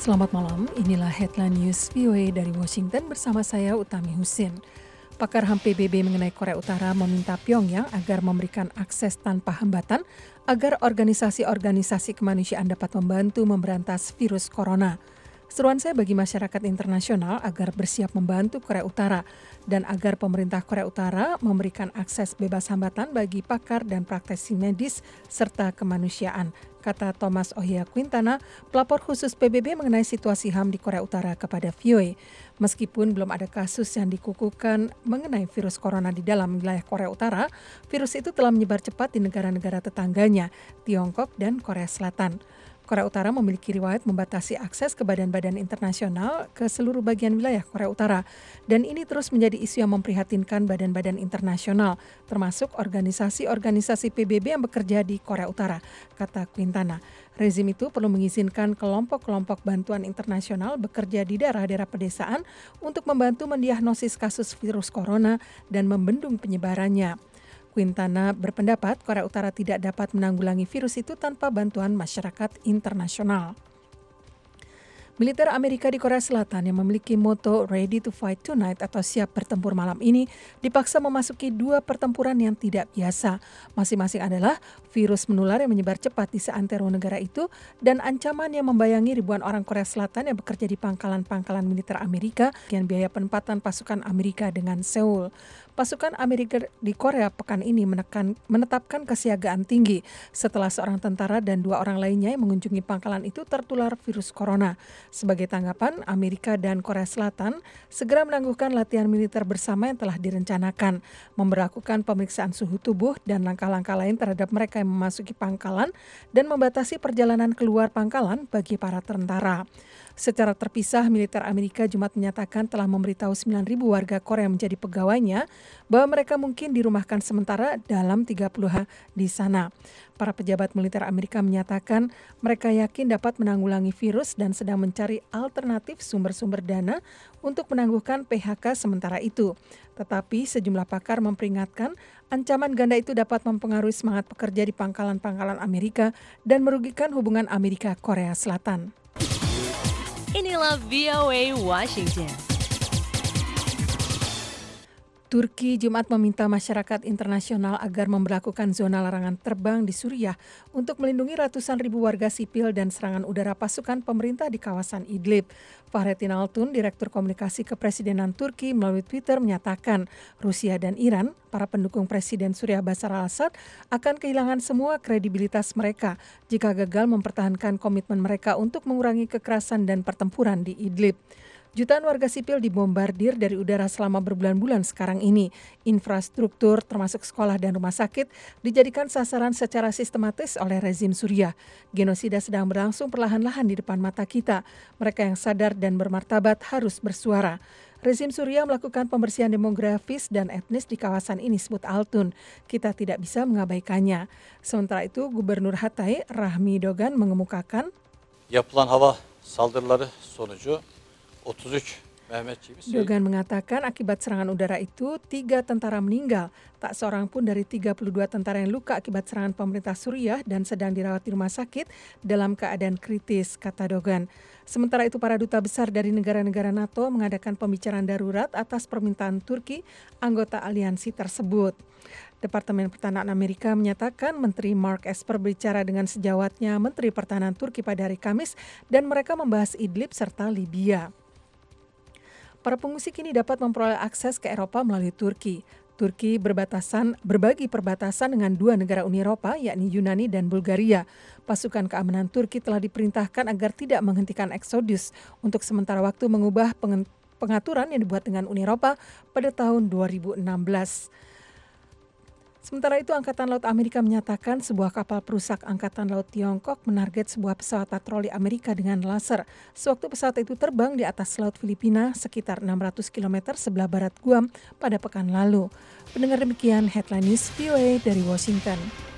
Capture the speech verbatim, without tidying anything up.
Selamat malam, inilah headline news V O A dari Washington bersama saya Utami Husin. Pakar H A M P B B mengenai Korea Utara meminta Pyongyang agar memberikan akses tanpa hambatan agar organisasi-organisasi kemanusiaan dapat membantu memberantas virus corona. Seruan saya bagi masyarakat internasional agar bersiap membantu Korea Utara dan agar pemerintah Korea Utara memberikan akses bebas hambatan bagi pakar dan praktisi medis serta kemanusiaan, kata Thomas Ohia Quintana, pelapor khusus P B B mengenai situasi H A M di Korea Utara kepada V O A. Meskipun belum ada kasus yang dikukuhkan mengenai virus corona di dalam wilayah Korea Utara, virus itu telah menyebar cepat di negara-negara tetangganya, Tiongkok dan Korea Selatan. Korea Utara memiliki riwayat membatasi akses ke badan-badan internasional ke seluruh bagian wilayah Korea Utara. Dan ini terus menjadi isu yang memprihatinkan badan-badan internasional, termasuk organisasi-organisasi P B B yang bekerja di Korea Utara, kata Quintana. Rezim itu perlu mengizinkan kelompok-kelompok bantuan internasional bekerja di daerah-daerah pedesaan untuk membantu mendiagnosis kasus virus corona dan membendung penyebarannya. Quintana berpendapat Korea Utara tidak dapat menanggulangi virus itu tanpa bantuan masyarakat internasional. Militer Amerika di Korea Selatan yang memiliki moto Ready to Fight Tonight atau siap bertempur malam ini dipaksa memasuki dua pertempuran yang tidak biasa. Masing-masing adalah virus menular yang menyebar cepat di seantero negara itu dan ancaman yang membayangi ribuan orang Korea Selatan yang bekerja di pangkalan-pangkalan militer Amerika dengan biaya penempatan pasukan Amerika dengan Seoul. Pasukan Amerika di Korea pekan ini menekan, menetapkan kesiagaan tinggi setelah seorang tentara dan dua orang lainnya yang mengunjungi pangkalan itu tertular virus corona. Sebagai tanggapan, Amerika dan Korea Selatan segera menangguhkan latihan militer bersama yang telah direncanakan, memberlakukan pemeriksaan suhu tubuh dan langkah-langkah lain terhadap mereka yang memasuki pangkalan dan membatasi perjalanan keluar pangkalan bagi para tentara. Secara terpisah, militer Amerika Jumat menyatakan telah memberitahu sembilan ribu warga Korea yang menjadi pegawainya bahwa mereka mungkin dirumahkan sementara dalam tiga puluh hari di sana. Para pejabat militer Amerika menyatakan mereka yakin dapat menanggulangi virus dan sedang mencari alternatif sumber-sumber dana untuk menangguhkan P H K sementara itu. Tetapi sejumlah pakar memperingatkan ancaman ganda itu dapat mempengaruhi semangat pekerja di pangkalan-pangkalan Amerika dan merugikan hubungan Amerika-Korea Selatan. Inilah V O A Washington. Turki Jumat meminta masyarakat internasional agar memberlakukan zona larangan terbang di Suriah untuk melindungi ratusan ribu warga sipil dan serangan udara pasukan pemerintah di kawasan Idlib. Fahrettin Altun, Direktur Komunikasi Kepresidenan Turki melalui Twitter menyatakan Rusia dan Iran, para pendukung Presiden Suriah Bashar al-Assad, akan kehilangan semua kredibilitas mereka jika gagal mempertahankan komitmen mereka untuk mengurangi kekerasan dan pertempuran di Idlib. Jutaan warga sipil dibombardir dari udara selama berbulan-bulan sekarang ini. Infrastruktur termasuk sekolah dan rumah sakit dijadikan sasaran secara sistematis oleh rezim Suriah. Genosida sedang berlangsung perlahan-lahan di depan mata kita. Mereka yang sadar dan bermartabat harus bersuara. Rezim Suriah melakukan pembersihan demografis dan etnis di kawasan ini, sebut Altun. Kita tidak bisa mengabaikannya. Sementara itu, Gubernur Hatay, Rahmi Dogan mengemukakan, Yapılan hava saldırıları sonucu otuz üç Mehmetçiğimiz Dogan mengatakan akibat serangan udara itu tiga tentara meninggal. Tak seorang pun dari tiga puluh dua tentara yang luka akibat serangan pemerintah Suriah dan sedang dirawat di rumah sakit dalam keadaan kritis, kata Dogan. Sementara itu para duta besar dari negara-negara NATO mengadakan pembicaraan darurat atas permintaan Turki, anggota aliansi tersebut. Departemen Pertahanan Amerika menyatakan Menteri Mark Esper berbicara dengan sejawatnya Menteri Pertahanan Turki pada hari Kamis dan mereka membahas Idlib serta Libya. Para pengungsi kini dapat memperoleh akses ke Eropa melalui Turki. Turki berbatasan, berbagi perbatasan dengan dua negara Uni Eropa, yakni Yunani dan Bulgaria. Pasukan keamanan Turki telah diperintahkan agar tidak menghentikan eksodus untuk sementara waktu mengubah pengaturan yang dibuat dengan Uni Eropa pada tahun dua ribu enam belas. Sementara itu, Angkatan Laut Amerika menyatakan sebuah kapal perusak Angkatan Laut Tiongkok menarget sebuah pesawat patroli Amerika dengan laser. Sewaktu pesawat itu terbang di atas Laut Filipina sekitar enam ratus kilometer sebelah barat Guam pada pekan lalu. Pendengar demikian headline news V O A dari Washington.